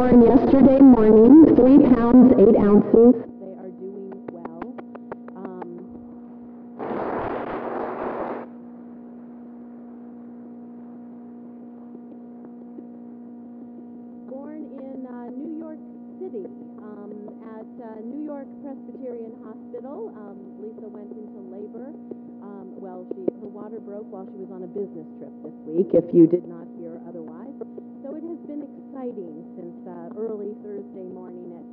born yesterday morning, 3 pounds, 8 ounces. They are doing well. Born in New York City at New York Presbyterian Hospital. Lisa went into labor. Her water broke while she was on a business trip this week, if you did not hear otherwise. So it has been exciting since early Thursday morning at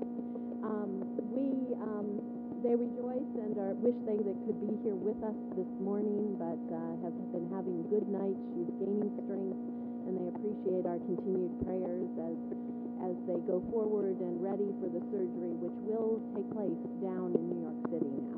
2. They rejoice and wish they could be here with us this morning, but have been having good nights. She's gaining strength, and they appreciate our continued prayers as they go forward and ready for the surgery, which will take place down in New York City now.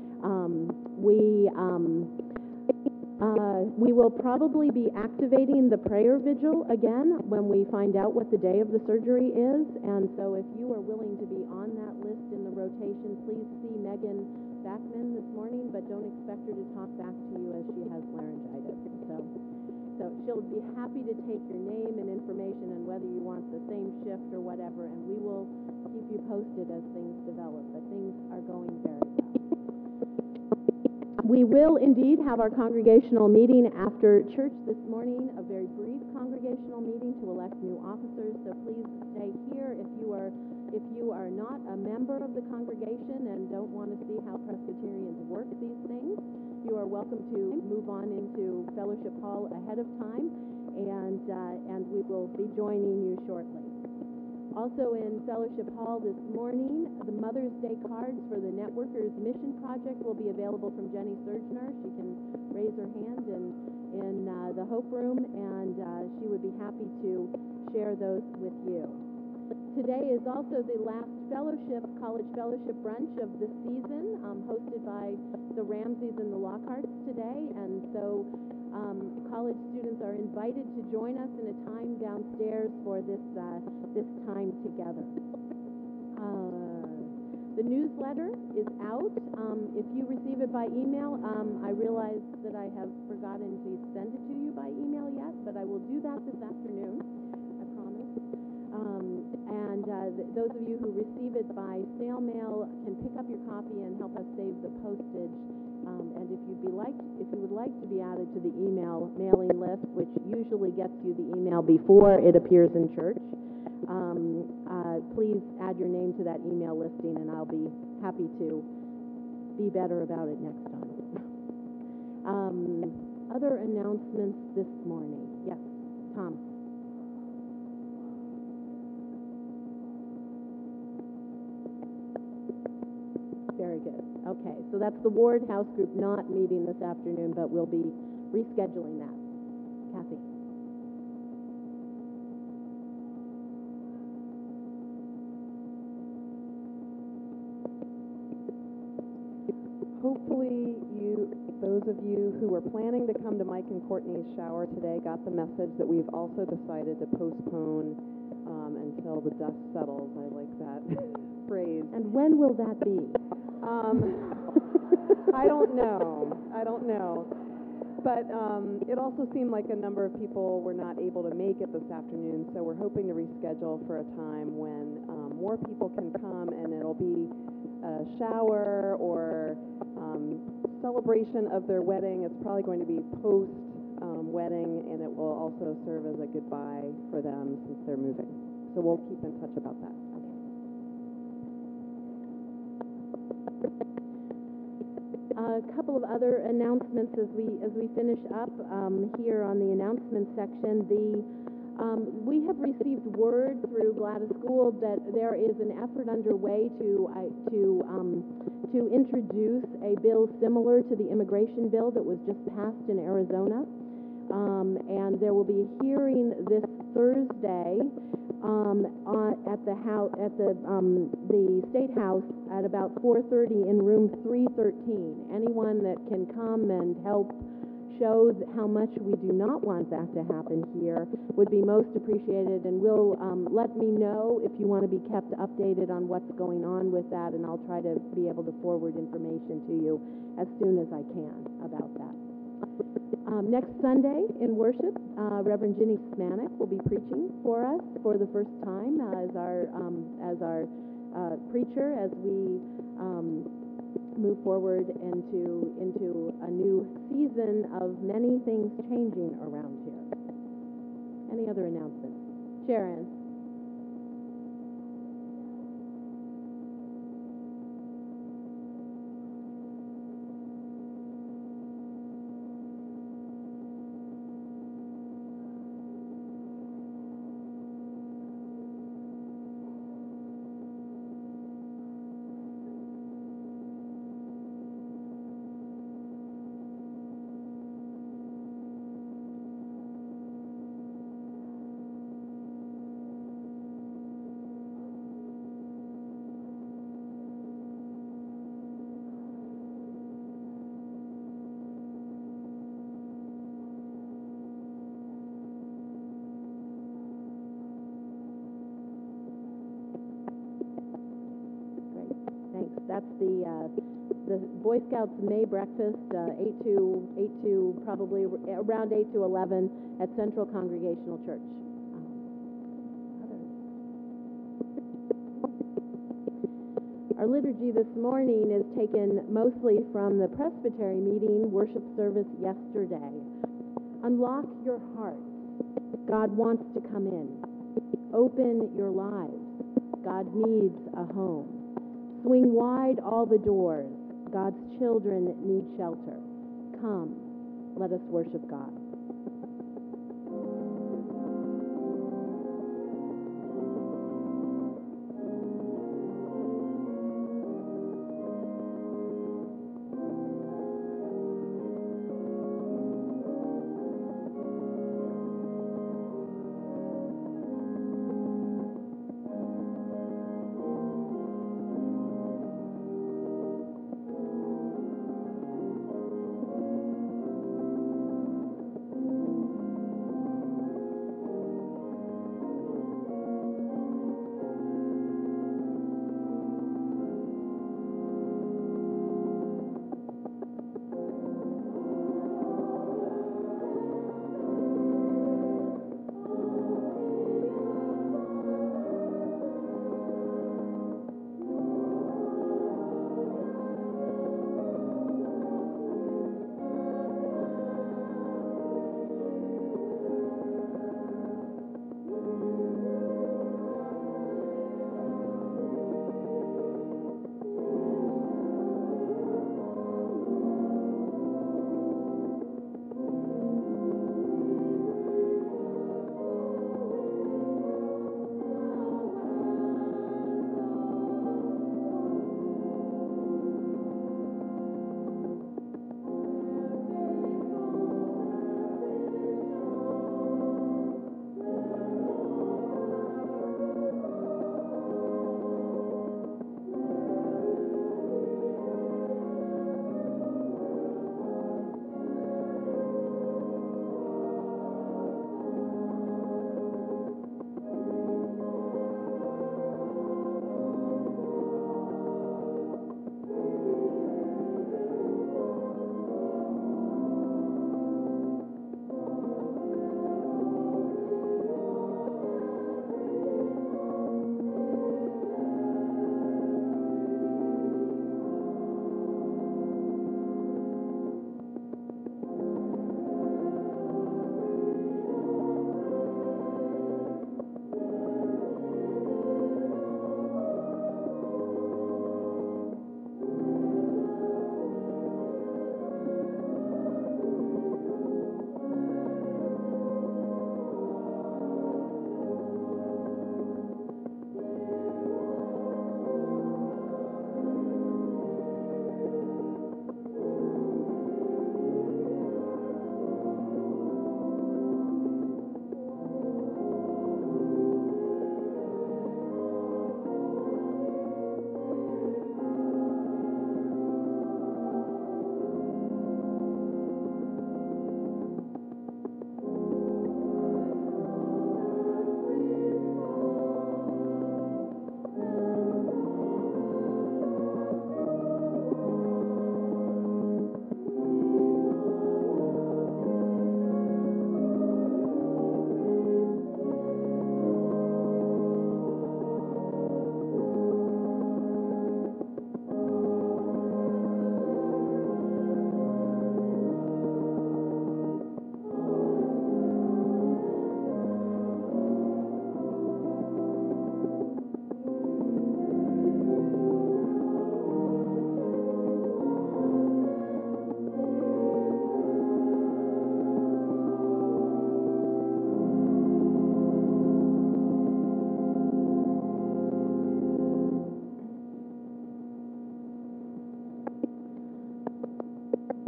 We will probably be activating the prayer vigil again when we find out what the day of the surgery is, and so if you are willing to be on that list in the rotation, please see Megan Backman this morning, but don't expect her to talk back to you as she has laryngitis. So she'll be happy to take your name and information and whether you want the same shift or whatever, and we will keep you posted as things develop, but things are going very well. We will indeed have our congregational meeting after church this morning, a very brief congregational meeting to elect new officers, so please stay here. If you are not a member of the congregation and don't want to see how Presbyterians work these things, you are welcome to move on into Fellowship Hall ahead of time, and we will be joining you shortly. Also in Fellowship Hall this morning, the Mother's Day cards for the Networkers Mission Project will be available from Jenny Surgener. She can raise her hand in the Hope Room, and she would be happy to share those with you. Today is also the last college fellowship brunch of the season, hosted by the Ramseys and the Lockharts today, and so college students are invited to join us in a time downstairs for this time together. The newsletter is out. If you receive it by email, I realize that I have forgotten to send it to you by email yet, but I will do that this afternoon, I promise. Those of you who receive it by snail mail can pick up your copy and help us save the postage. And if you would like to be added to the email mailing list, which usually gets you the email before it appears in church, please add your name to that email listing, and I'll be happy to be better about it next time. Other announcements this morning. Yes, Tom. Very good. Okay, so that's the Ward House group not meeting this afternoon, but we'll be rescheduling that. Kathy. Hopefully those of you who were planning to come to Mike and Courtney's shower today got the message that we've also decided to postpone until the dust settles. I like that phrase. And when will that be? I don't know. But it also seemed like a number of people were not able to make it this afternoon, so we're hoping to reschedule for a time when more people can come, and it'll be a shower or celebration of their wedding. It's probably going to be post-wedding, and it will also serve as a goodbye for them since they're moving. So we'll keep in touch about that. A couple of other announcements as we finish up here on the announcements section. We have received word through Gladys Gould that there is an effort underway to introduce a bill similar to the immigration bill that was just passed in Arizona, and there will be a hearing this Thursday at the State House at about 4:30 in room 313. Anyone that can come and help show how much we do not want that to happen here would be most appreciated, and will let me know if you want to be kept updated on what's going on with that, and I'll try to be able to forward information to you as soon as I can about that. Next Sunday in worship, Reverend Ginny Smanik will be preaching for us for the first time as our preacher as we move forward into a new season of many things changing around here. Any other announcements? Sharon. That's the Boy Scouts May breakfast, 8 to probably around 8 to 11 at Central Congregational Church. Our liturgy this morning is taken mostly from the Presbytery meeting worship service yesterday. Unlock your hearts. God wants to come in. Open your lives. God needs a home. Swing wide all the doors. God's children need shelter. Come, let us worship God.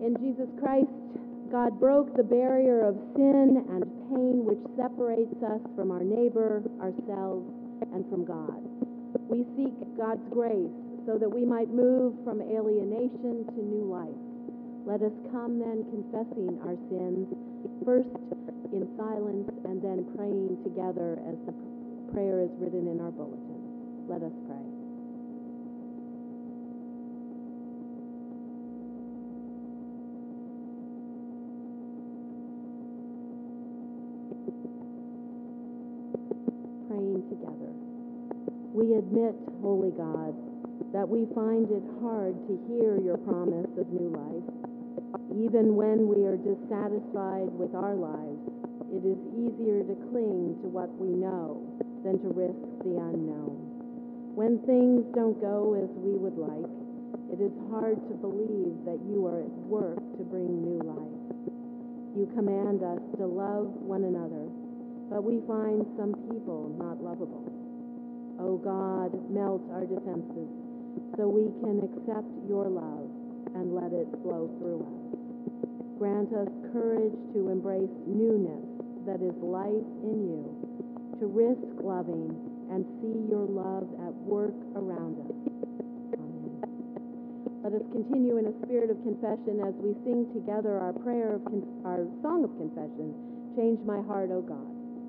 In Jesus Christ, God broke the barrier of sin and pain which separates us from our neighbor, ourselves, and from God. We seek God's grace so that we might move from alienation to new life. Let us come then confessing our sins, first in silence and then praying together as the prayer is written in our bulletin. Let us pray. Praying together. We admit, Holy God, that we find it hard to hear your promise of new life. Even when we are dissatisfied with our lives, it is easier to cling to what we know than to risk the unknown. When things don't go as we would like, it is hard to believe that you are at work to bring new life. You command us to love one another, but we find some people not lovable. O God, melt our defenses so we can accept your love and let it flow through us. Grant us courage to embrace newness that is life in you, to risk loving and see your love at work around us. Amen. Let us continue in a spirit of confession as we sing together our our song of confession, Change My Heart, O God.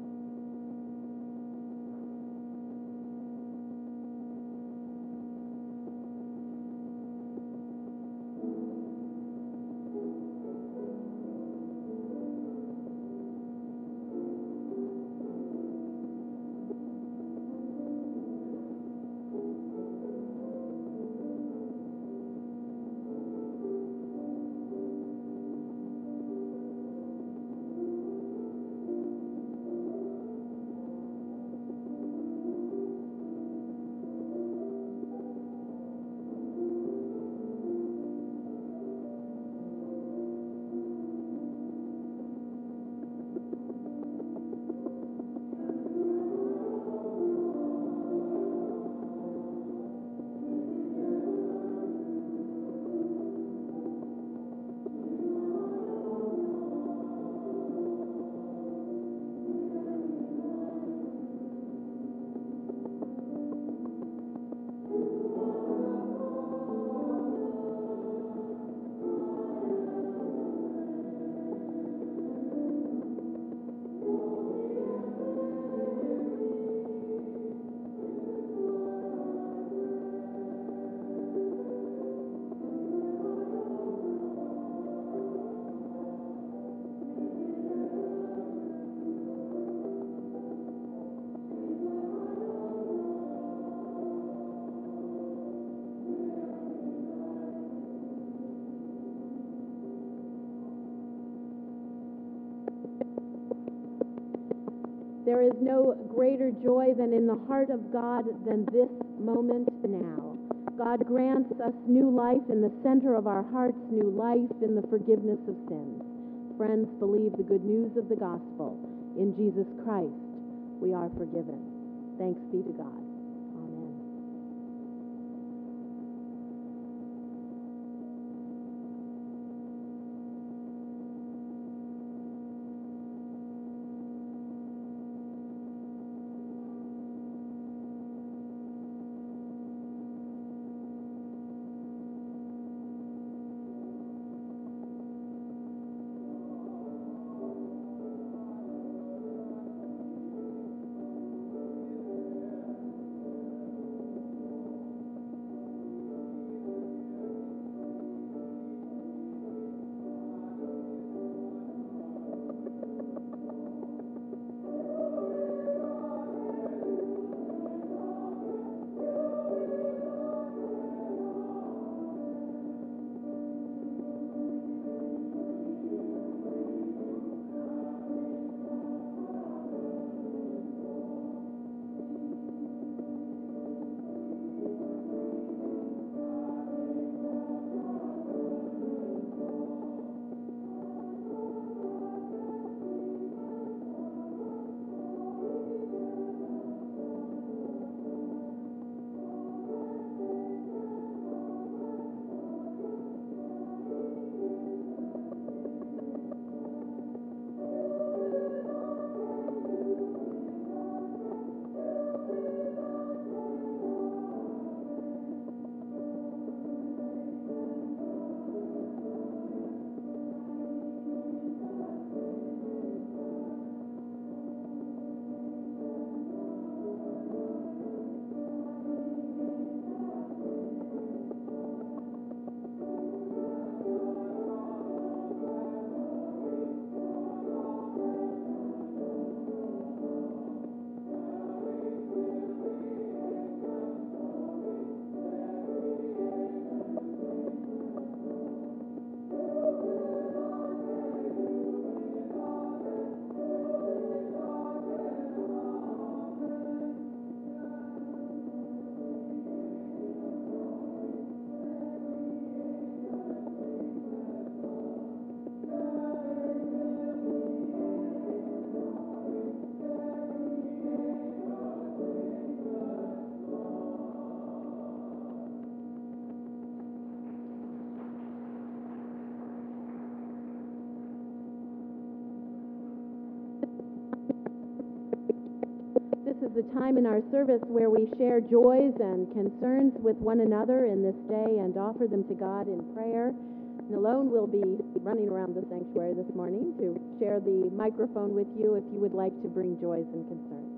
There is no greater joy than in the heart of God than this moment now. God grants us new life in the center of our hearts, new life in the forgiveness of sins. Friends, believe the good news of the gospel. In Jesus Christ, we are forgiven. Thanks be to God. Amen. time in our service where we share joys and concerns with one another in this day and offer them to God in prayer. Nalone will be running around the sanctuary this morning to share the microphone with you if you would like to bring joys and concerns.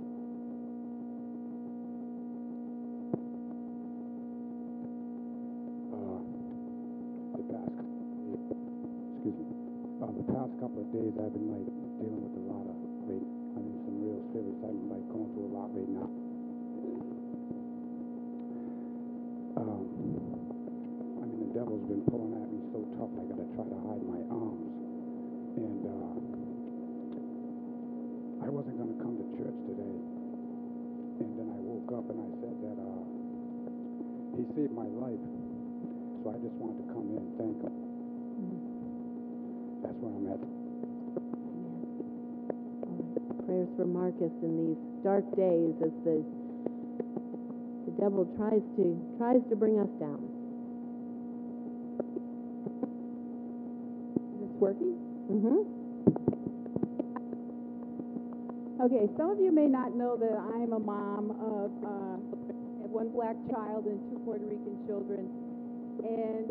The past couple of days I've been dealing with a lot of some real serious. I'm going through a lot right now. The devil's been pulling at me so tough. I got to try to hide my arms. And I wasn't going to come to church today. And then I woke up and I said that he saved my life. So I just wanted to come in and thank him. That's where I'm at. Amen. Prayers for Marcus in these dark days as the devil tries to bring us down. Is this working? Mm-hmm. Okay, some of you may not know that I'm a mom of one black child and 2 Puerto Rican children. And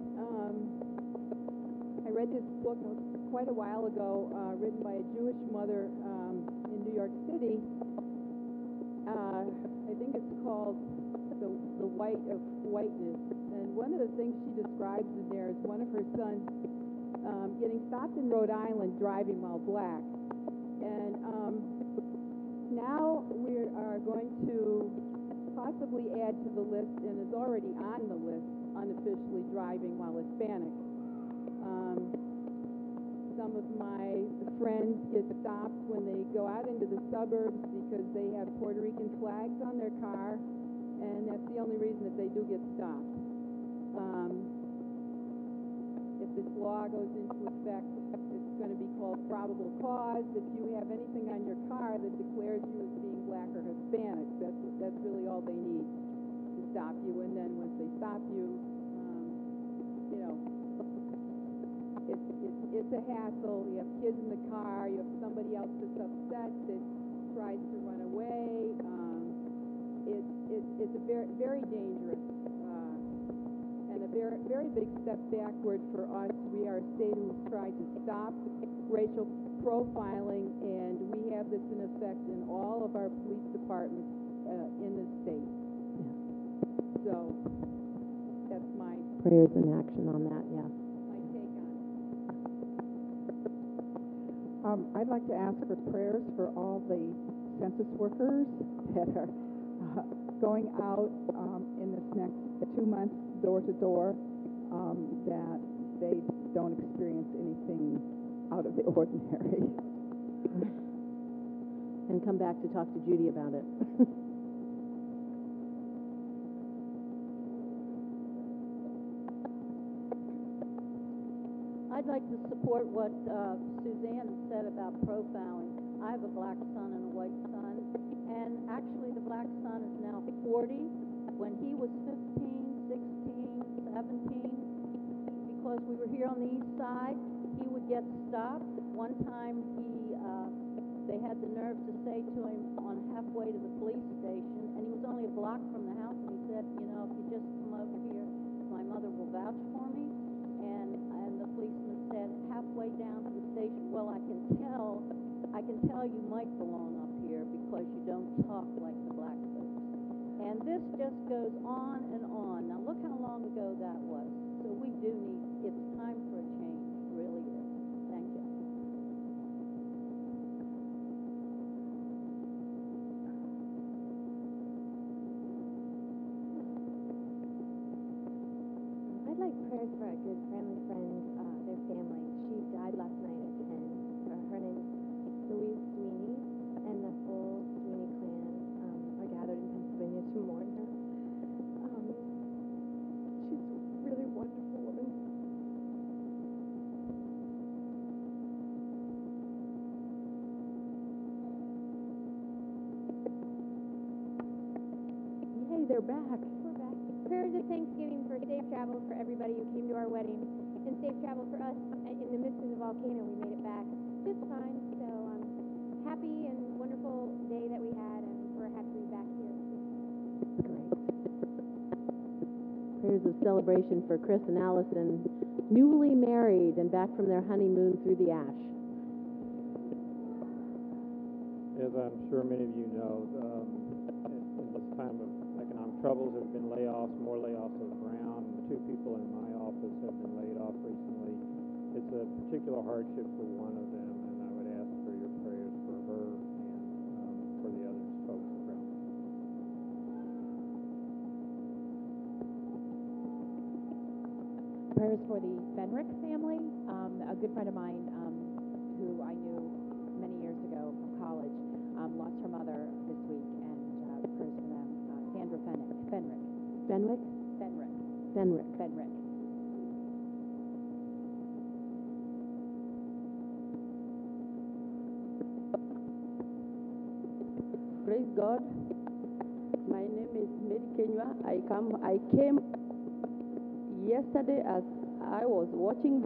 I read this book quite a while ago, written by a Jewish mother in New York City. I think it's called The White of Whiteness. And one of the things she describes in there is one of her sons getting stopped in Rhode Island driving while black. And now we are going to possibly add to the list, and is already on the list, unofficially driving while Hispanic. Some of my friends get stopped when they go out into the suburbs because they have Puerto Rican flags on their car, and that's the only reason that they do get stopped. If this law goes into effect, it's going to be called probable cause. If you have anything on your car that declares you as being black or Hispanic, that's really all they need to stop you. And then once they stop you, it's a hassle. You have kids in the car. You have somebody else that's upset that tries to run away. It's a very, very dangerous and a very, very big step backward for us. We are a state who's tried to stop racial profiling, and we have this in effect in all of our police departments in the state. Yeah. So that's my prayers in action on that. Yeah. my take on it. I'd like to ask for prayers for all the census workers that are going out in this next 2 months, door to door, that they don't experience anything out of the ordinary. And come back to talk to Judy about it. I'd like to support what Suzanne said about profiling. I have a black son and a white son, and actually the black son is now 40. When he was 15, 16, 17, because we were here on the east side, he would get stopped. One time they had the nerve to say to him on halfway to the police station, and he was only a block from the house, and he said, if you just come over here, my mother will vouch for me. And the policeman said halfway down to the station, well, I can tell you might belong up here because you don't talk like the black folks. And this just goes on and on. Now look how long ago that was. So we do need, it's time for a change, it really is. Thank you. I'd like prayers for a good family friend, their family. She died last night at 10. Her name is Louise Sweeney, and the full Sweeney clan are gathered in Pennsylvania to mourn her. She's a really wonderful woman. Yay, they're back. We're back. Prayers of thanksgiving for safe travel for everybody who came to our wedding, and safe travel for us in the midst of the volcano. We made it back just fine. So happy and wonderful day that we had, and we're happy to be back Prayers of celebration for Chris and Allison, newly married and back from their honeymoon through the ash. As I'm sure many of you know, in this time of economic troubles, there have been layoffs, more layoffs around. 2 people in my office have been laid off recently. It's a particular hardship for one of them, and I would ask for your prayers for her and for the other folks around. Prayers for the Fenrick family. A good friend of mine who I knew many years ago from college lost her mother this week, and prayers for them. Sandra Fenrick. Fenwick? Fenrick. Fenrick. Fenrick. Praise God. My name is Mary Kenywa. I came yesterday as I was watching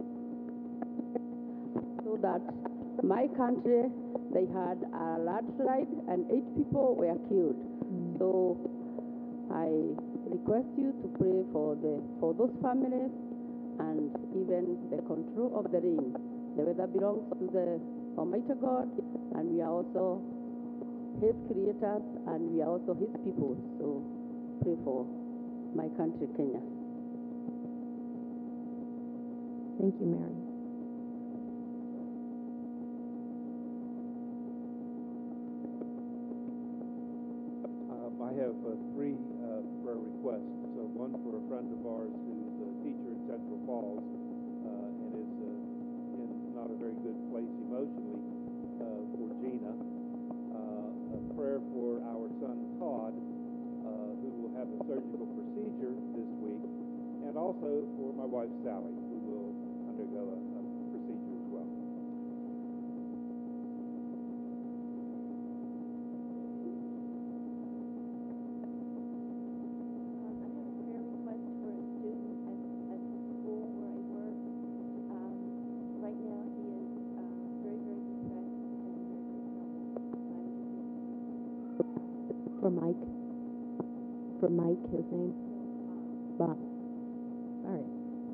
so that my country, they had a landslide and 8 people were killed. So I request you to pray for those families and even the control of the rain. The weather belongs to the Almighty God, and we are also His creators, and we are also His people. So pray for my country, Kenya. Thank you, Mary. I have 3 prayer requests. So one for a friend of ours who's a teacher in Central Falls and is in not a very good place emotionally, for Gina. A prayer for our son Todd, who will have a surgical procedure this week, and also for my wife Sally, who will undergo a procedure as well. For Mike, his name? Bob. Sorry.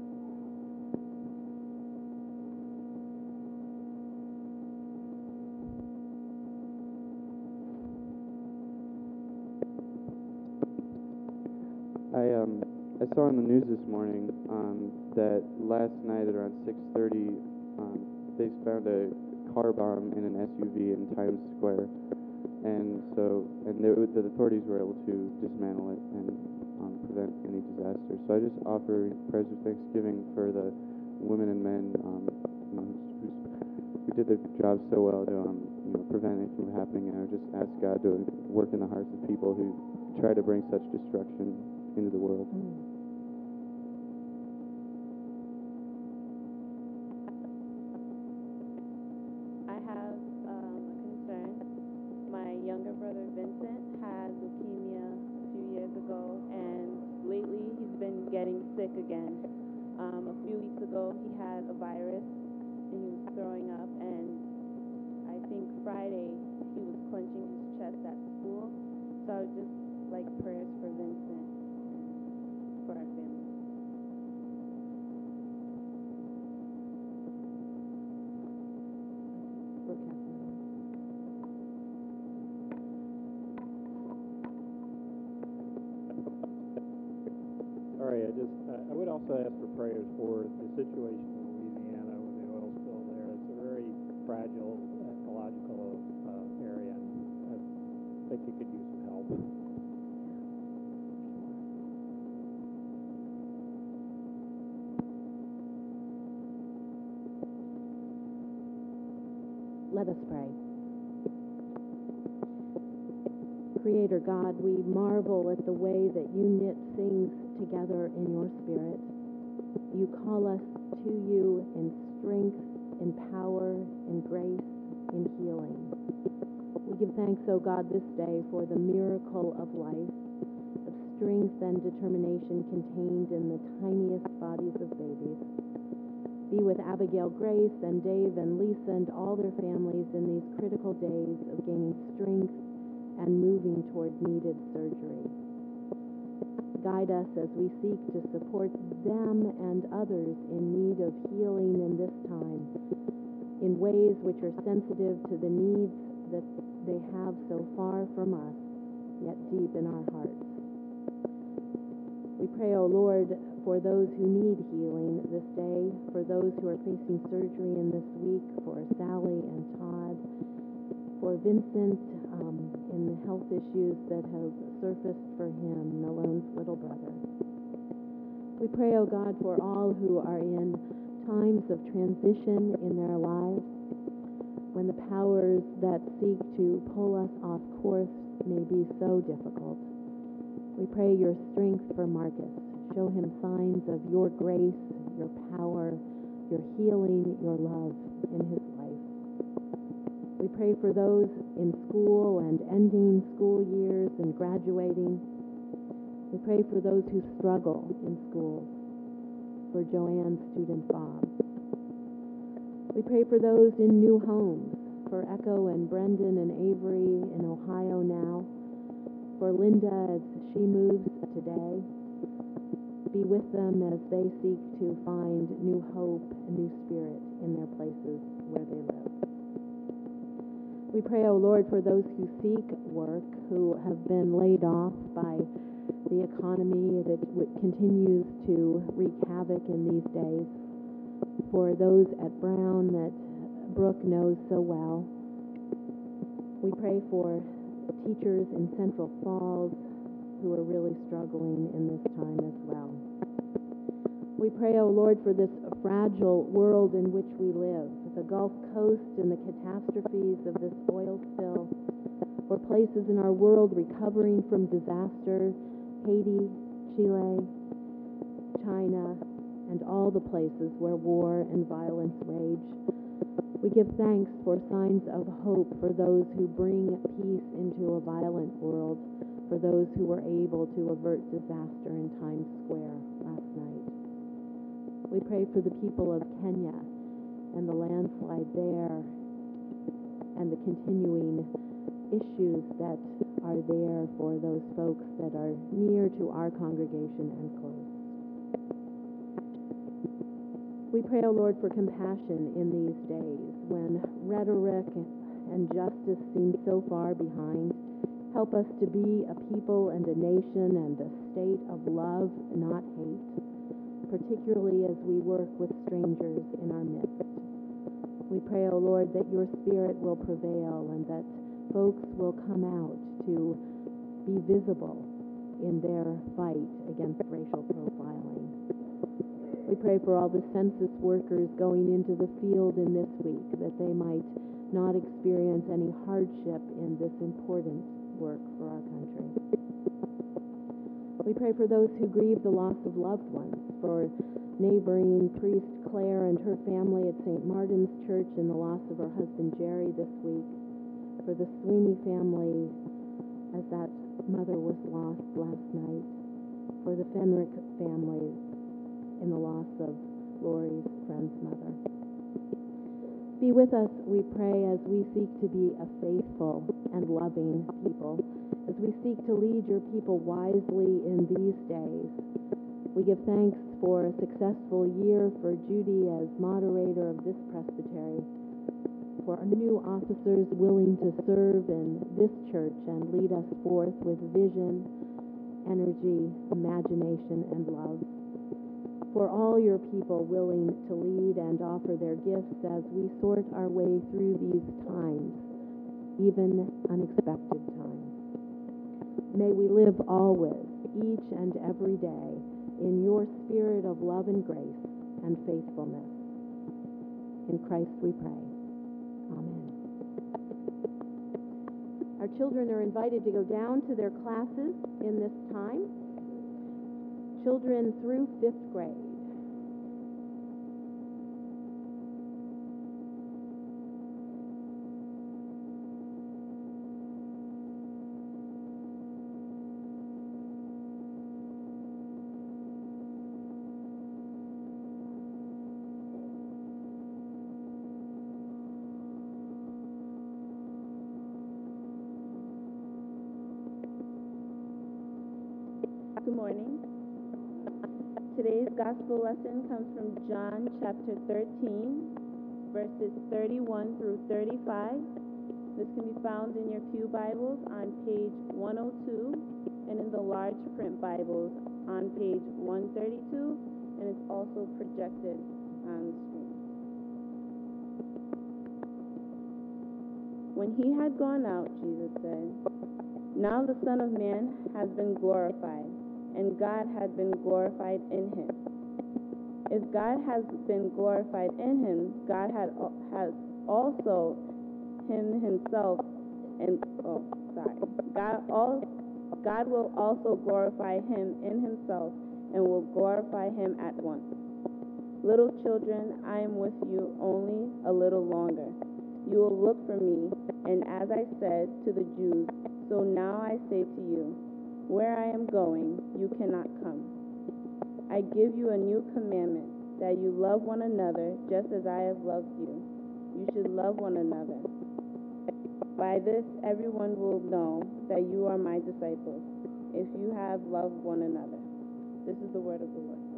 I saw in the news this morning that last night at around 6:30 they found a car bomb in an SUV in Times Square. And the authorities were able to dismantle it and prevent any disaster. So I just offer prayers of thanksgiving for the women and men who did their job so well to prevent anything from happening. And I just ask God to work in the hearts of people who try to bring such destruction into the world. I have a concern. My younger brother Vincent had leukemia a few years ago, and lately he's been getting sick again. A few weeks ago he had a virus and he was throwing up, and I think Friday he was clenching his chest at school. So I would just like prayers for Vincent and for our family. All right, I would also ask for prayers for the situation in Louisiana with the oil spill there. It's a very fragile ecological area, and I think it could use some help. Let us pray. Creator God, we marvel at the way that you knit things together in your Spirit. You call us to you in strength, in power, in grace, in healing. We give thanks, O God, this day for the miracle of life, of strength and determination contained in the tiniest bodies of babies. Be with Abigail Grace and Dave and Lisa and all their families in these critical days of gaining strength and moving toward needed surgery. guide us as we seek to support them and others in need of healing in this time, in ways which are sensitive to the needs that they have so far from us, yet deep in our hearts. We pray, O Lord, for those who need healing this day, for those who are facing surgery in this week, for Sally and Todd, for Vincent in the health issues that have surfaced for him, Malone's little brother. We pray, O God, for all who are in times of transition in their lives, when the powers that seek to pull us off course may be so difficult. We pray your strength for Marcus. Show him signs of your grace, your power, your healing, your love in his life. We pray for those in school and ending school years and graduating. We pray for those who struggle in schools, for Joanne's student Bob. We pray for those in new homes, for Echo and Brendan and Avery in Ohio now, for Linda as she moves today. Be with them as they seek to find new hope and new spirit in their places where they live. We pray, O Lord, for those who seek work, who have been laid off by the economy that continues to wreak havoc in these days, for those at Brown that Brooke knows so well. We pray for teachers in Central Falls who are really struggling in this time as well. We pray, O Lord, for this fragile world in which we live, the Gulf Coast and the catastrophes of this oil spill, or places in our world recovering from disaster, Haiti, Chile, China, and all the places where war and violence rage. We give thanks for signs of hope for those who bring peace into a violent world, for those who were able to avert disaster in Times Square last night. We pray for the people of Kenya and the landslide there and the continuing issues that are there for those folks that are near to our congregation and close. We pray, O Lord, for compassion in these days when rhetoric and justice seem so far behind. Help us to be a people and a nation and a state of love, not hate, particularly as we work with strangers in our midst. We pray, O Lord, that your spirit will prevail and that folks will come out to be visible in their fight against racial profiling. We pray for all the census workers going into the field in this week, that they might not experience any hardship in this important work for our country. We pray for those who grieve the loss of loved ones, for neighboring priest Claire and her family at St. Martin's Church in the loss of her husband Jerry this week, for the Sweeney family as that mother was lost last night, for the Fenrick family in the loss of Lori's friend's mother. Be with us, we pray, as we seek to be a faithful and loving people, as we seek to lead your people wisely in these days. We give thanks for a successful year for Judy as moderator of this presbytery, for our new officers willing to serve in this church and lead us forth with vision, energy, imagination, and love. For all your people willing to lead and offer their gifts as we sort our way through these times, even unexpected times. May we live always, each and every day, in your spirit of love and grace and faithfulness. In Christ we pray. Amen. Our children are invited to go down to their classes in this time. Children through 5th grade. Good morning. Today's gospel lesson comes from John chapter 13, verses 31 through 35. This can be found in your pew Bibles on page 102 and in the large print Bibles on page 132, and it's also projected on the screen. When he had gone out, Jesus said, "Now the Son of Man has been glorified, and God has been glorified in him. If God has been glorified in him, God has also him himself, and God will also glorify him in himself, and will glorify him at once. Little children, I am with you only a little longer. You will look for me, and as I said to the Jews, so now I say to you, where I am going, you cannot come. I give you a new commandment, that you love one another just as I have loved you. You should love one another. By this, everyone will know that you are my disciples, if you have loved one another." This is the word of the Lord.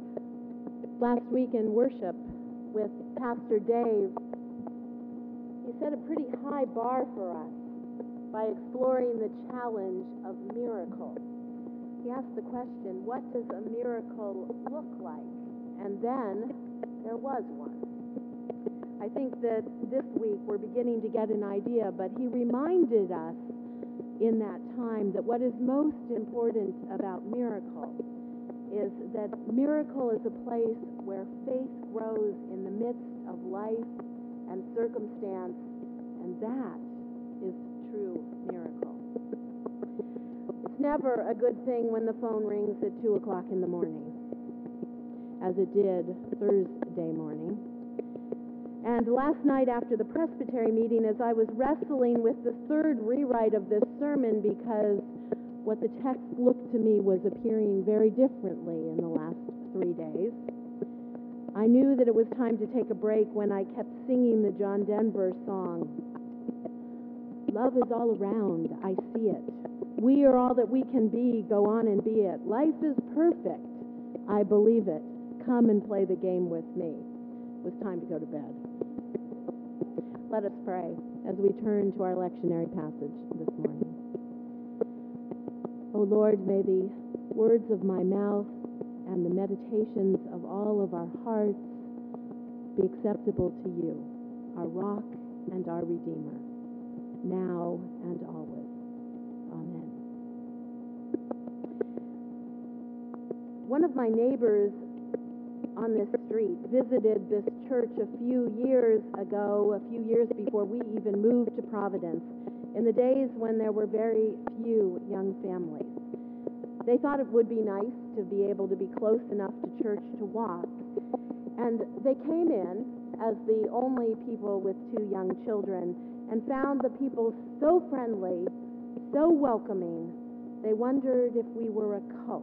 Last week in worship with Pastor Dave, he set a pretty high bar for us by exploring the challenge of miracles. He asked the question, what does a miracle look like? And then there was one. I think that this week we're beginning to get an idea, but he reminded us in that time that what is most important about miracle is that miracle is a place where faith grows in the midst of life and circumstance, and that is true miracle. It's never a good thing when the phone rings at 2 o'clock in the morning, as it did Thursday morning. And last night after the presbytery meeting, as I was wrestling with the third rewrite of this sermon, because what the text looked to me was appearing very differently in the last 3 days, I knew that it was time to take a break when I kept singing the John Denver song. Love is all around, I see it. We are all that we can be, go on and be it. Life is perfect, I believe it. Come and play the game with me. It was time to go to bed. Let us pray as we turn to our lectionary passage this morning. O Lord, may the words of my mouth and the meditations of all of our hearts be acceptable to you, our rock and our redeemer, now and always. Amen. One of my neighbors on this street visited this church a few years ago, a few years before we even moved to Providence, in the days when there were very few young families. They thought it would be nice to be able to be close enough to church to walk, and they came in as the only people with 2 young children and found the people so friendly, so welcoming, they wondered if we were a cult.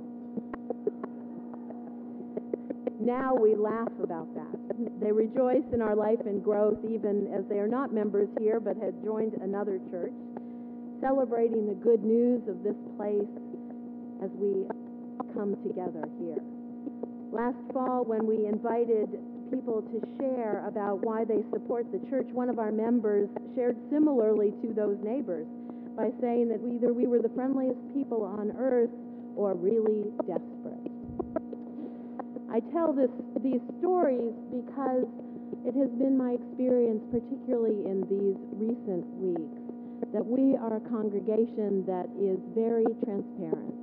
Now we laugh about that. They rejoice in our life and growth, even as they are not members here but had joined another church, celebrating the good news of this place as we come together here. Last fall, when we invited people to share about why they support the church, one of our members shared similarly to those neighbors by saying that either we were the friendliest people on earth or really desperate. I tell these stories because it has been my experience, particularly in these recent weeks, that we are a congregation that is very transparent,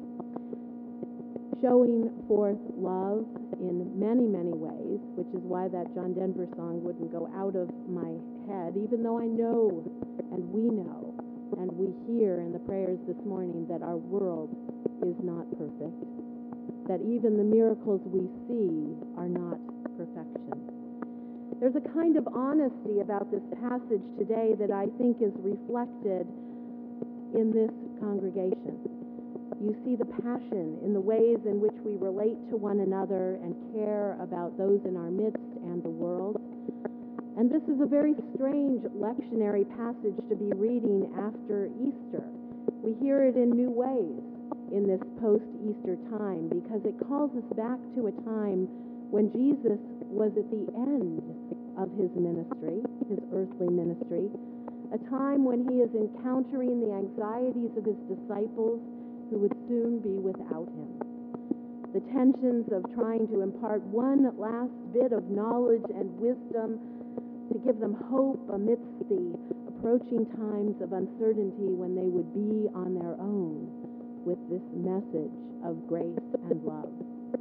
showing forth love in many, many ways, which is why that John Denver song wouldn't go out of my head, even though I know, and we know, and we hear in the prayers this morning that our world is not perfect, that even the miracles we see are not perfection. There's a kind of honesty about this passage today that I think is reflected in this congregation. You see the passion in the ways in which we relate to one another and care about those in our midst and the world. And this is a very strange lectionary passage to be reading after Easter. We hear it in new ways in this post-Easter time because it calls us back to a time when Jesus was at the end of his ministry, his earthly ministry, a time when he is encountering the anxieties of his disciples who would soon be without him, the tensions of trying to impart one last bit of knowledge and wisdom to give them hope amidst the approaching times of uncertainty when they would be on their own with this message of grace and love.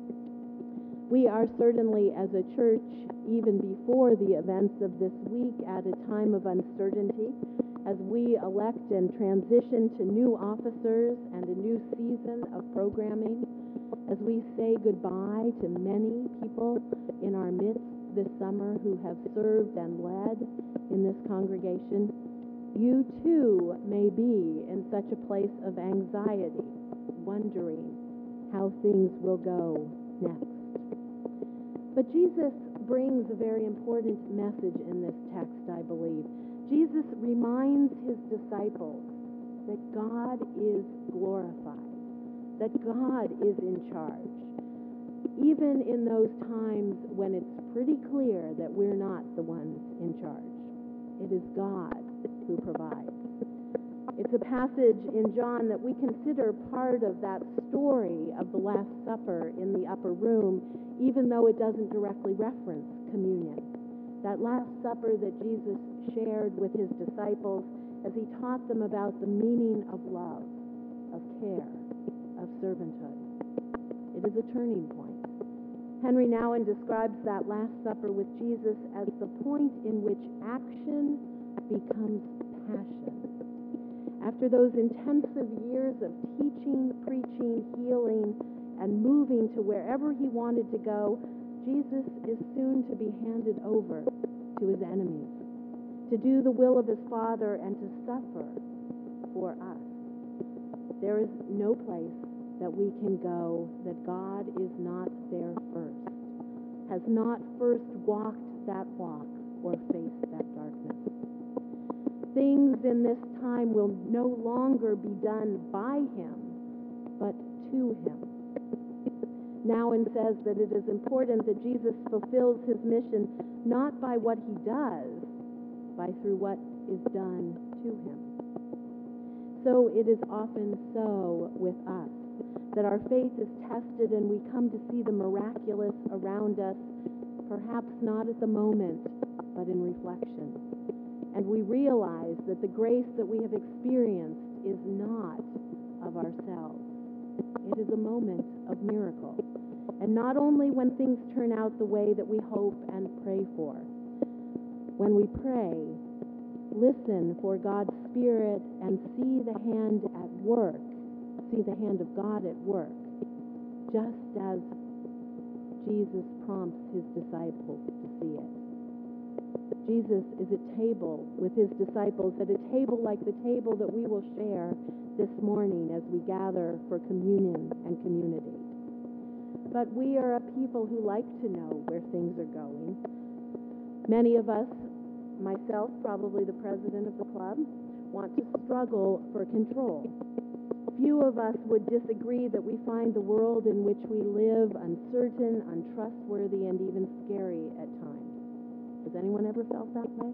We are certainly, as a church, even before the events of this week, at a time of uncertainty as we elect and transition to new officers and a new season of programming, as we say goodbye to many people in our midst this summer who have served and led in this congregation. You too may be in such a place of anxiety, wondering how things will go next. But Jesus brings a very important message in this text, I believe. Jesus reminds his disciples that God is glorified, that God is in charge, even in those times when it's pretty clear that we're not the ones in charge. It is God who provides. It's a passage in John that we consider part of that story of the Last Supper in the upper room, even though it doesn't directly reference communion. That Last Supper that Jesus shared with his disciples as he taught them about the meaning of love, of care, of servanthood. It is a turning point. Henry Nouwen describes that Last Supper with Jesus as the point in which action becomes passion. After those intensive years of teaching, preaching, healing, and moving to wherever he wanted to go, Jesus is soon to be handed over to his enemies, to do the will of his Father and to suffer for us. There is no place that we can go that God is not there first, has not first walked that walk or faced that darkness. Things in this time will no longer be done by him, but to him. Nouwen says that it is important that Jesus fulfills his mission not by what he does, but through what is done to him. So it is often so with us, that our faith is tested and we come to see the miraculous around us, perhaps not at the moment, but in reflection. And we realize that the grace that we have experienced is not of ourselves. It is a moment of miracle. And not only when things turn out the way that we hope and pray for. When we pray, listen for God's Spirit and see the hand at work, see the hand of God at work, just as Jesus prompts his disciples to see it. Jesus is at table with his disciples, at a table like the table that we will share this morning as we gather for communion and community. But we are a people who like to know where things are going. Many of us, myself, probably the president of the club, want to struggle for control. Few of us would disagree that we find the world in which we live uncertain, untrustworthy, and even scary at times. Has anyone ever felt that way?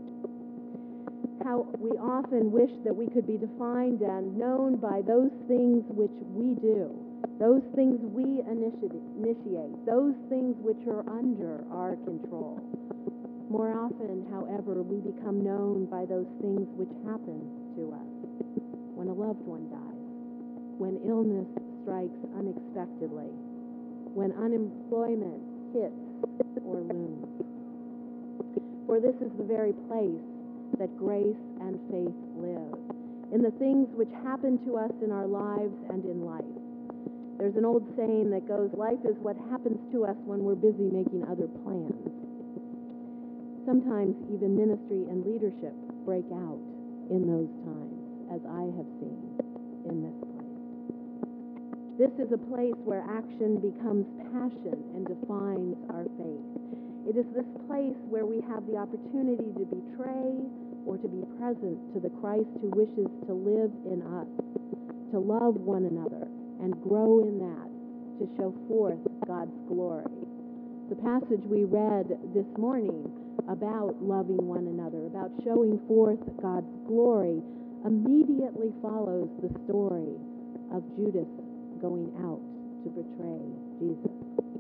How we often wish that we could be defined and known by those things which we do, those things we initiate, those things which are under our control. More often, however, we become known by those things which happen to us. When a loved one dies, when illness strikes unexpectedly, when unemployment hits or looms. For this is the very place that grace and faith live, in the things which happen to us in our lives and in life. There's an old saying that goes, life is what happens to us when we're busy making other plans. Sometimes even ministry and leadership break out in those times, as I have seen in this place. This is a place where action becomes passion and defines our faith. It is this place where we have the opportunity to betray or to be present to the Christ who wishes to live in us, to love one another and grow in that, to show forth God's glory. The passage we read this morning about loving one another, about showing forth God's glory, immediately follows the story of Judas going out to betray Jesus.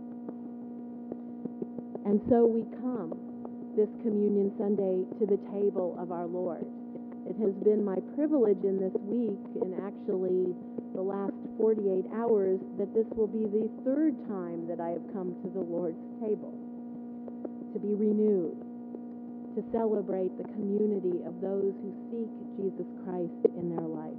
And so we come this Communion Sunday to the table of our Lord. It has been my privilege in this week, and actually the last 48 hours, that this will be the third time that I have come to the Lord's table, to be renewed, to celebrate the community of those who seek Jesus Christ in their life.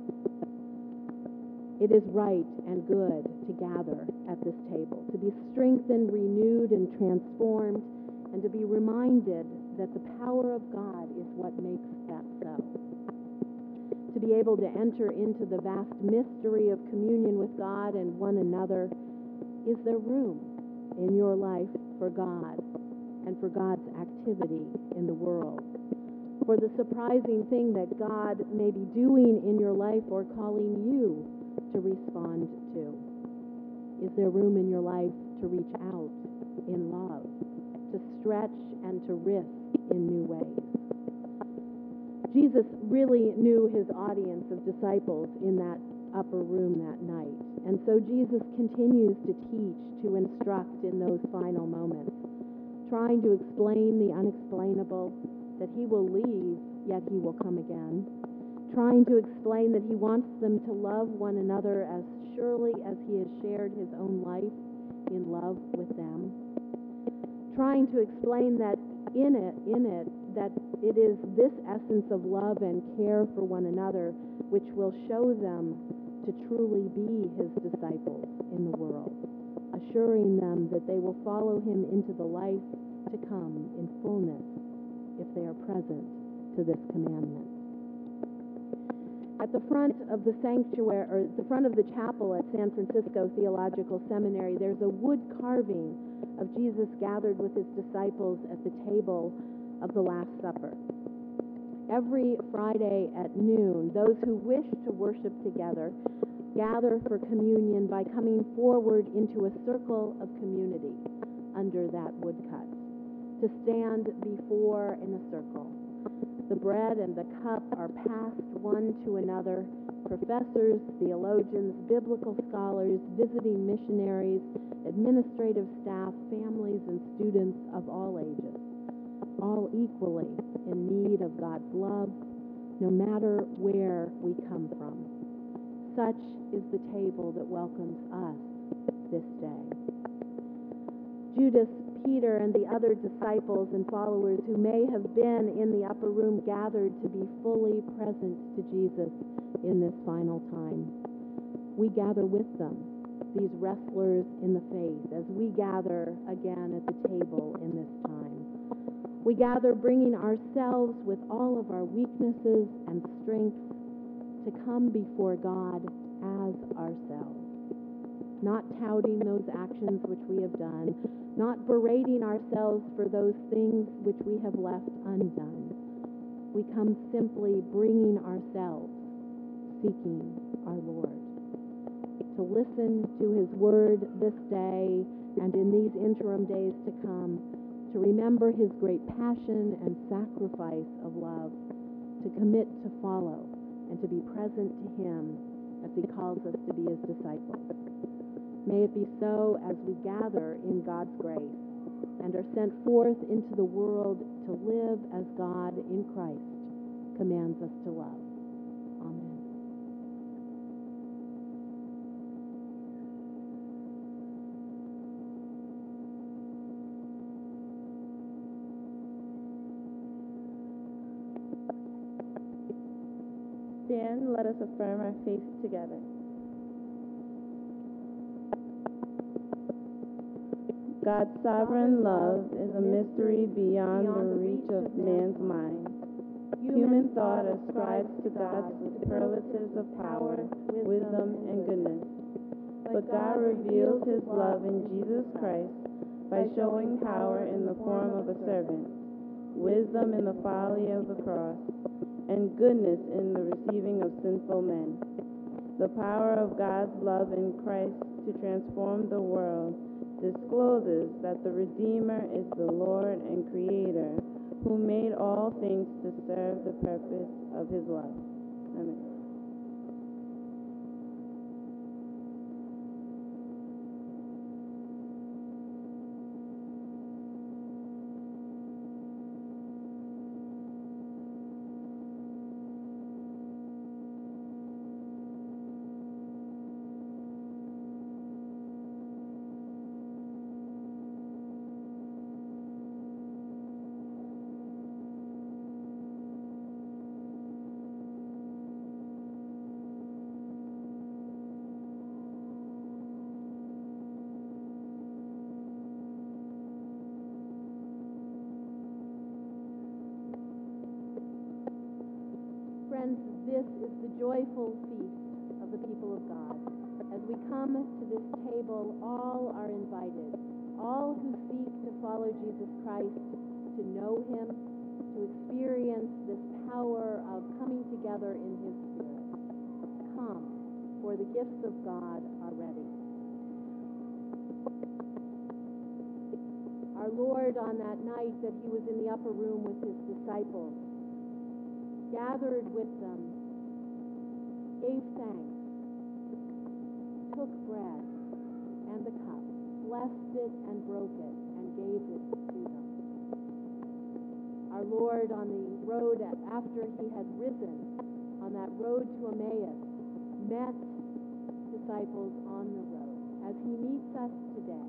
It is right and good to gather at this table, to be strengthened, renewed, and transformed, and to be reminded that the power of God is what makes that so. To be able to enter into the vast mystery of communion with God and one another. Is there room in your life for God and for God's activity in the world? For the surprising thing that God may be doing in your life or calling you to respond to? Is there room in your life to reach out in love, to stretch and to risk in new ways? Jesus really knew his audience of disciples in that upper room that night. And so Jesus continues to teach, to instruct in those final moments, trying to explain the unexplainable, that he will leave, yet he will come again, trying to explain that he wants them to love one another as surely as he has shared his own life in love with them, trying to explain that in it, that it is this essence of love and care for one another which will show them to truly be his disciples in the world, assuring them that they will follow him into the life to come in fullness if they are present to this commandment. At the front of the sanctuary, or the front of the chapel at San Francisco Theological Seminary, there's a wood carving of Jesus gathered with his disciples at the table of the Last Supper. Every Friday at noon, those who wish to worship together gather for communion by coming forward into a circle of community under that woodcut, to stand before in a circle. The bread and the cup are passed one to another. Professors, theologians, biblical scholars, visiting missionaries, administrative staff, families, and students of all ages, all equally in need of God's love, no matter where we come from. Such is the table that welcomes us this day. Judas, Peter, and the other disciples and followers who may have been in the upper room gathered to be fully present to Jesus in this final time. We gather with them, these wrestlers in the faith, as we gather again at the table in this time. We gather bringing ourselves with all of our weaknesses and strengths to come before God as ourselves, not touting those actions which we have done, not berating ourselves for those things which we have left undone. We come simply bringing ourselves, seeking our Lord, to listen to his word this day and in these interim days to come, to remember his great passion and sacrifice of love, to commit to follow and to be present to him as he calls us to be his disciples. May it be so as we gather in God's grace and are sent forth into the world to live as God in Christ commands us to love. Amen. Stand, let us affirm our faith together. God's sovereign love is a mystery beyond the reach of man's mind. Human thought ascribes to God superlatives of power, wisdom, and goodness. But God reveals his love in Jesus Christ by showing power in the form of a servant, wisdom in the folly of the cross, and goodness in the receiving of sinful men. The power of God's love in Christ to transform the world discloses that the Redeemer is the Lord and Creator, who made all things to serve the purpose of his love. Amen. Friends, this is the joyful feast of the people of God. As we come to this table, all are invited. All who seek to follow Jesus Christ, to know him, to experience this power of coming together in his Spirit. Come, for the gifts of God are ready. Our Lord, on that night that he was in the upper room with his disciples, gathered with them, gave thanks, took bread and the cup, blessed it and broke it, and gave it to them. Our Lord, on the road after he had risen, on that road to Emmaus, met disciples on the road, as he meets us today.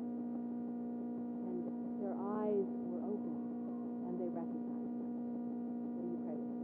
And their eyes were opened, and they recognized him. Will you pray with me?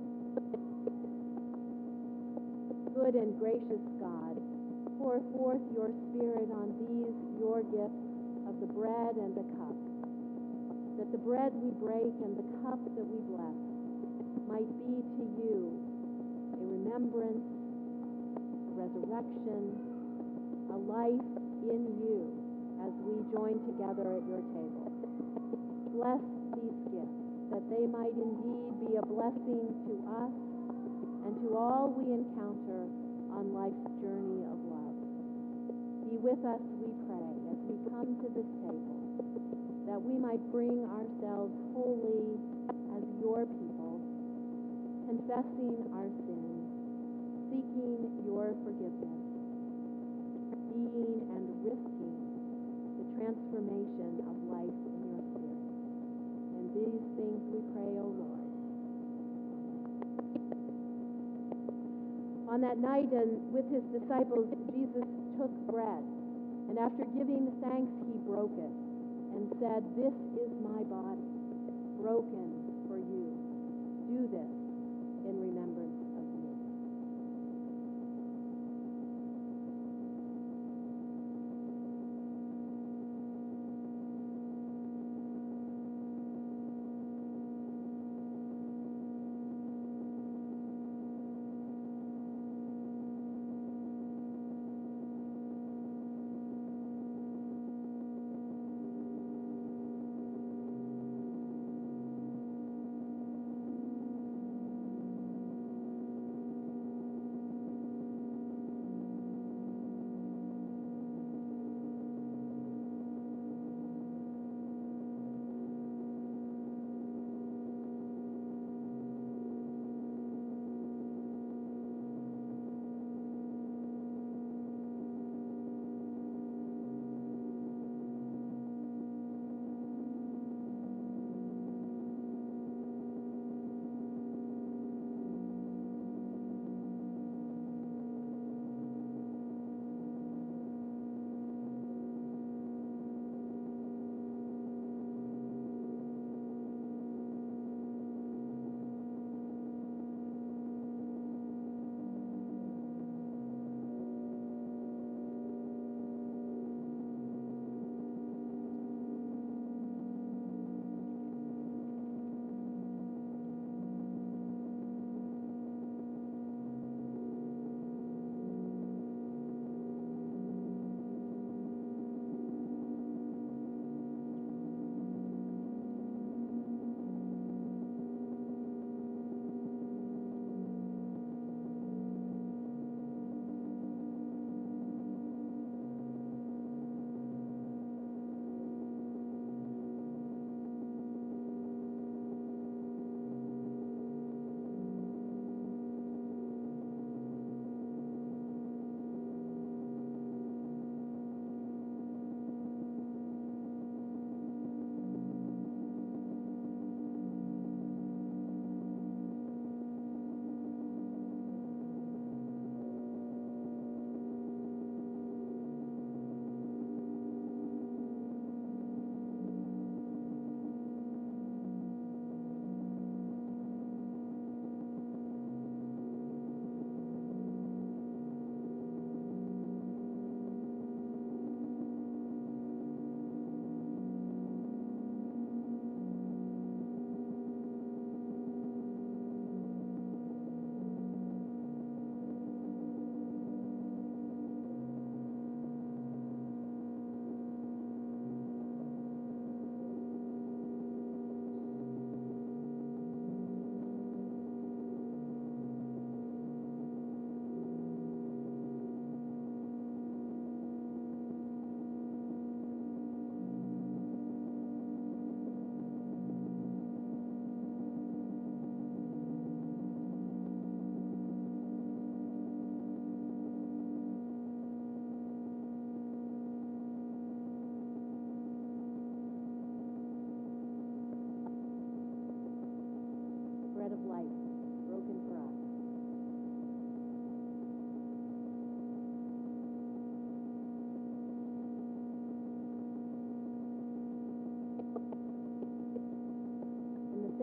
Good and gracious God, pour forth your Spirit on these, your gifts of the bread and the cup, that the bread we break and the cup that we bless might be to you a remembrance, a resurrection, a life in you as we join together at your table. Bless these gifts, that they might indeed be a blessing to us and to all we encounter on life's journey of love. Be with us, we pray, as we come to this table, that we might bring ourselves wholly as your people, confessing our sins, seeking your forgiveness, being and risking the transformation of life in your Spirit. And these things we pray, O Lord. On that night, and with his disciples, Jesus took bread, and after giving thanks, he broke it and said, "This is my body, broken for you. Do this in remembrance of me."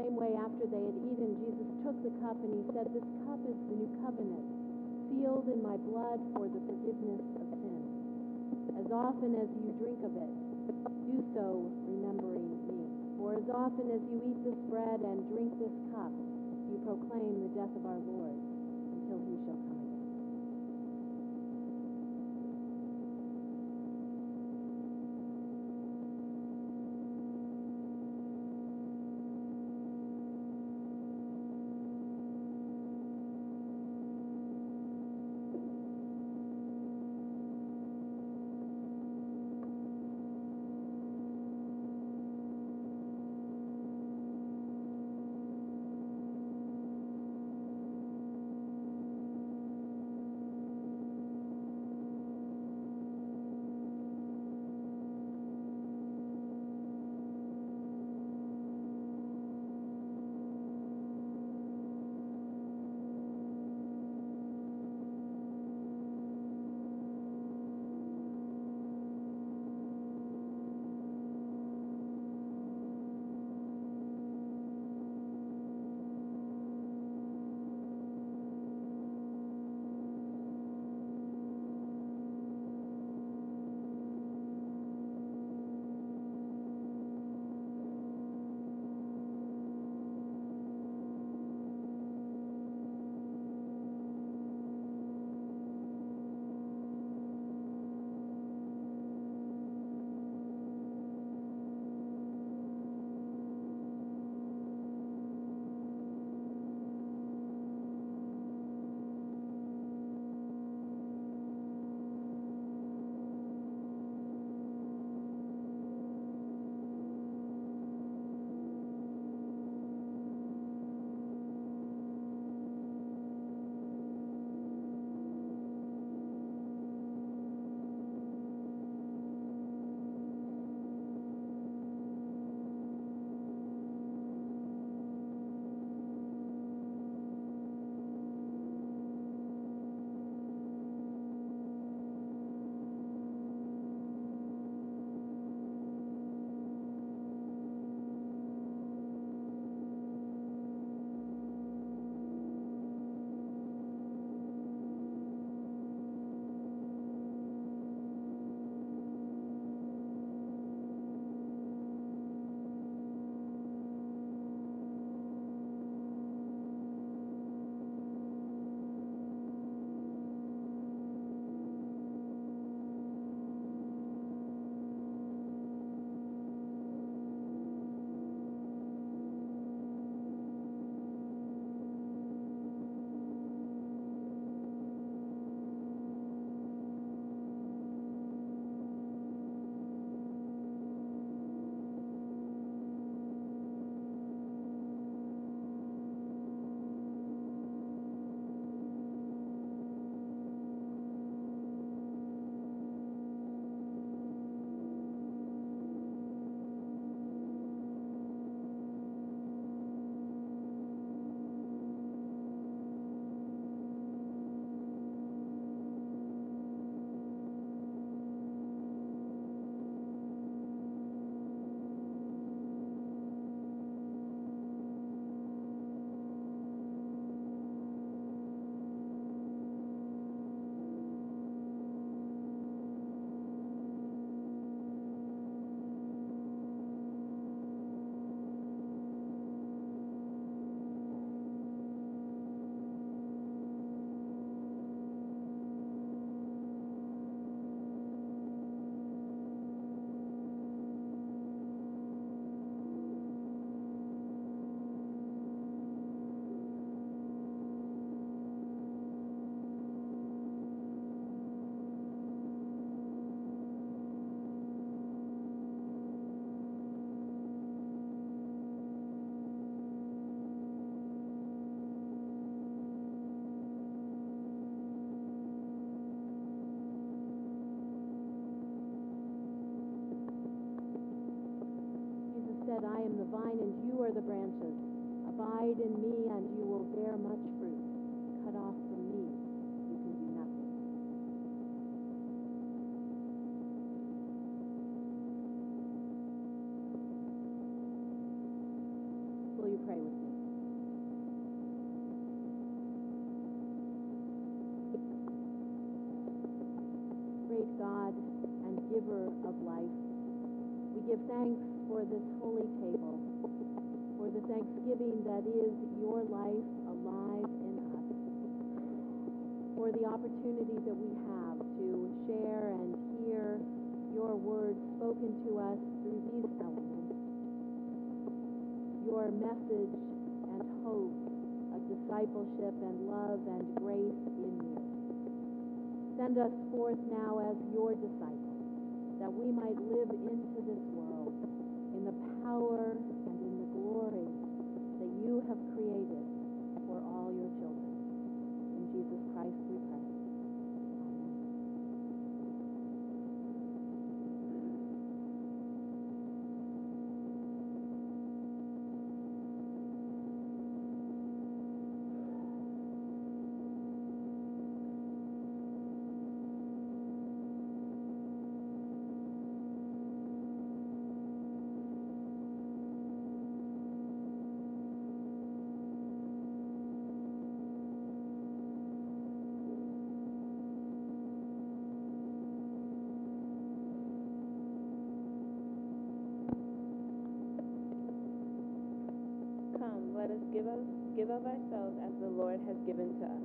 same way, after they had eaten, Jesus took the cup and he said, "This cup is the new covenant, sealed in my blood for the forgiveness of sins. As often as you drink of it, do so remembering me. For as often as you eat this bread and drink this cup, you proclaim the death of our Lord until he shall come again." said, "I am the vine and you are the branches. Abide in me and you will bear much fruit. Cut off from me, you can do nothing." Will you pray great God and giver of life. We give thanks for this holy table, for the thanksgiving that is your life alive in us, for the opportunity that we have to share and hear your words spoken to us through these elements, your message and hope of discipleship and love and grace in you. Send us forth now as your disciples, that we might live into this world in the power and in the glory that you have created for all your children. In Jesus Christ we pray. Amen. Come, let us give of ourselves as the Lord has given to us.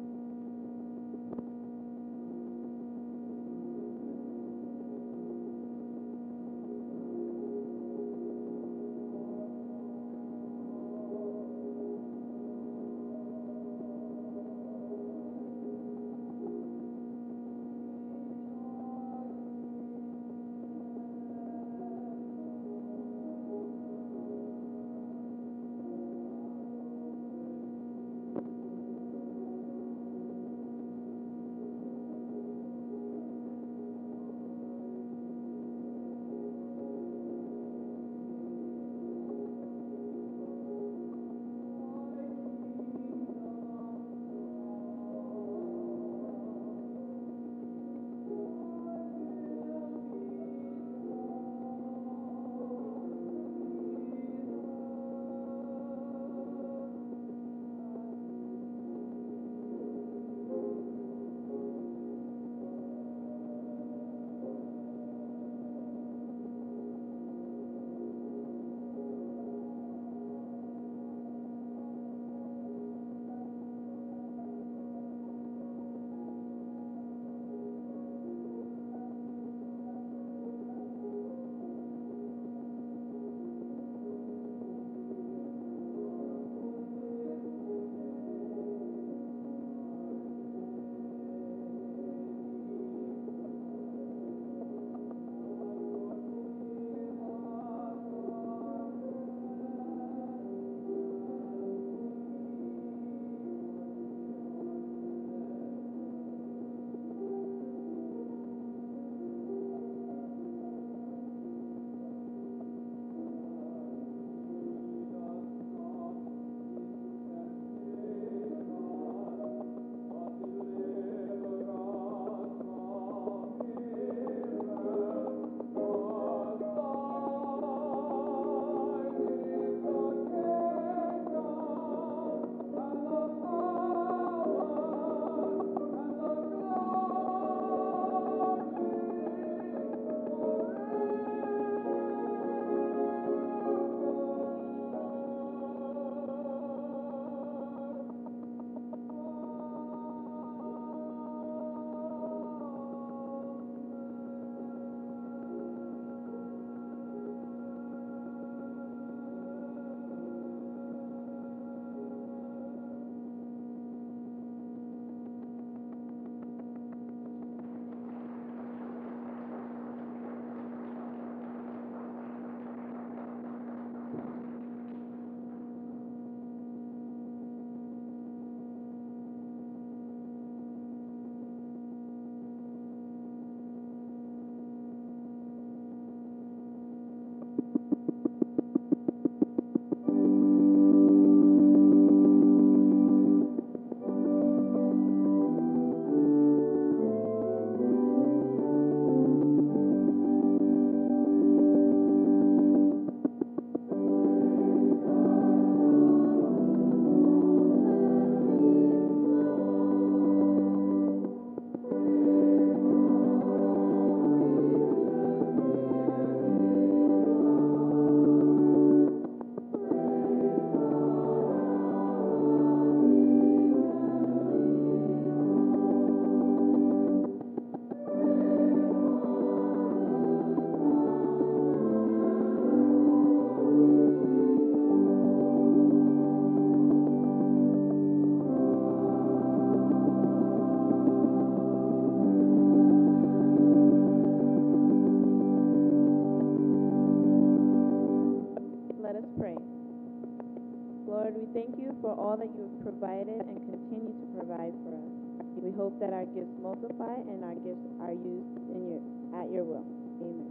all that you have provided and continue to provide for us. We hope that our gifts multiply and our gifts are used at your will. Amen.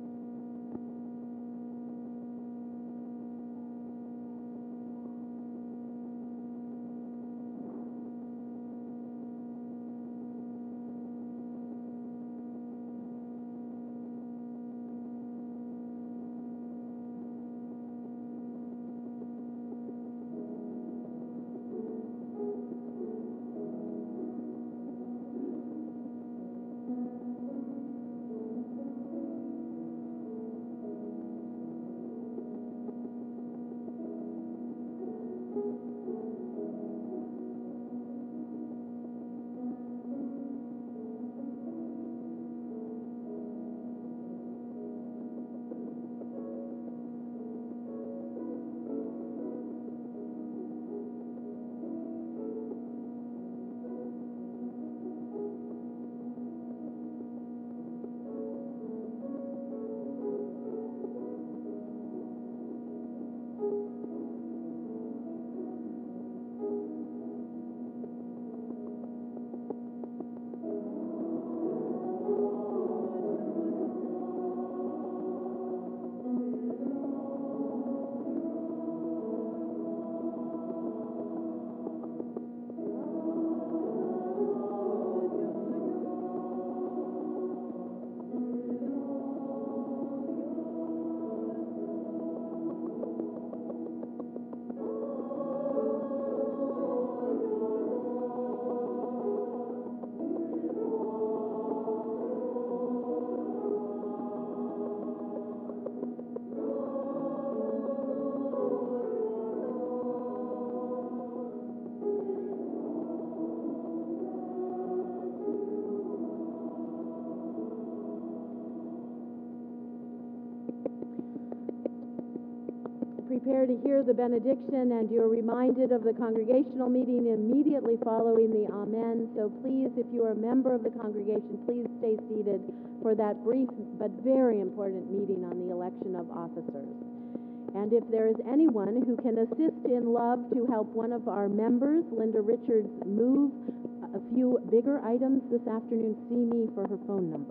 Prepare to hear the benediction, and you're reminded of the congregational meeting immediately following the Amen. So please, if you are a member of the congregation, please stay seated for that brief but very important meeting on the election of officers. And if there is anyone who can assist in love to help one of our members, Linda Richards, move a few bigger items this afternoon, see me for her phone number.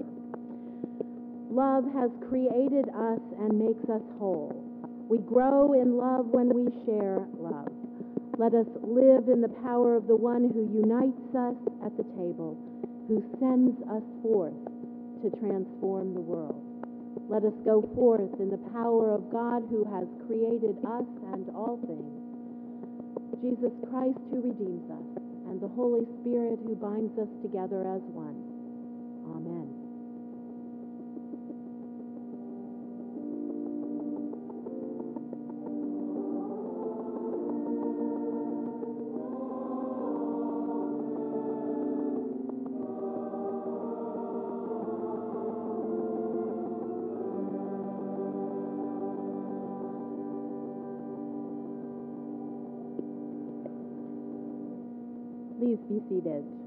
Love has created us and makes us whole. We grow in love when we share love. Let us live in the power of the one who unites us at the table, who sends us forth to transform the world. Let us go forth in the power of God who has created us and all things, Jesus Christ who redeems us, and the Holy Spirit who binds us together as one. Amen. Please be seated.